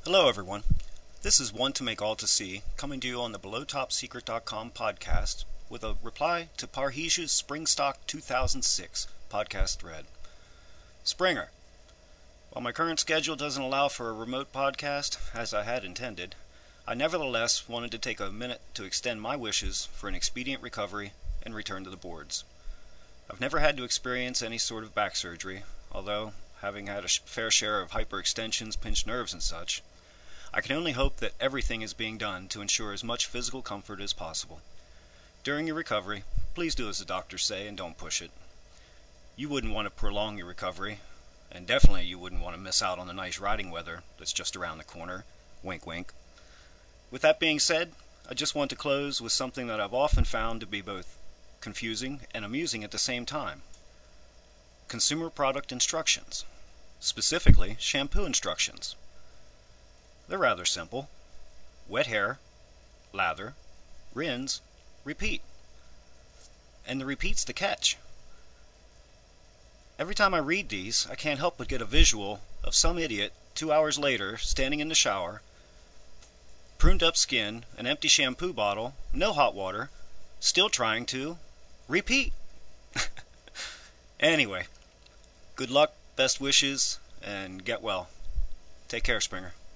Hello, everyone. This is One to Make All to See, coming to you on the BelowTopSecret.com podcast with a reply to Parhesia's Springstock 2006 podcast thread. Springer, while my current schedule doesn't allow for a remote podcast, as I had intended, I nevertheless wanted to take a minute to extend my wishes for an expedient recovery and return to the boards. I've never had to experience any sort of back surgery, although, having had a fair share of hyperextensions, pinched nerves, and such, I can only hope that everything is being done to ensure as much physical comfort as possible. During your recovery, please do as the doctors say and don't push it. You wouldn't want to prolong your recovery, and definitely you wouldn't want to miss out on the nice riding weather that's just around the corner. Wink, wink. With that being said, I just want to close with something that I've often found to be both confusing and amusing at the same time. Consumer product instructions, specifically shampoo instructions. They're rather simple. Wet hair, lather, rinse, repeat. And the repeat's the catch. Every time I read these, I can't help but get a visual of some idiot 2 hours later standing in the shower, pruned up skin, an empty shampoo bottle, no hot water, still trying to repeat. Anyway, good luck, best wishes, and get well. Take care, Springer.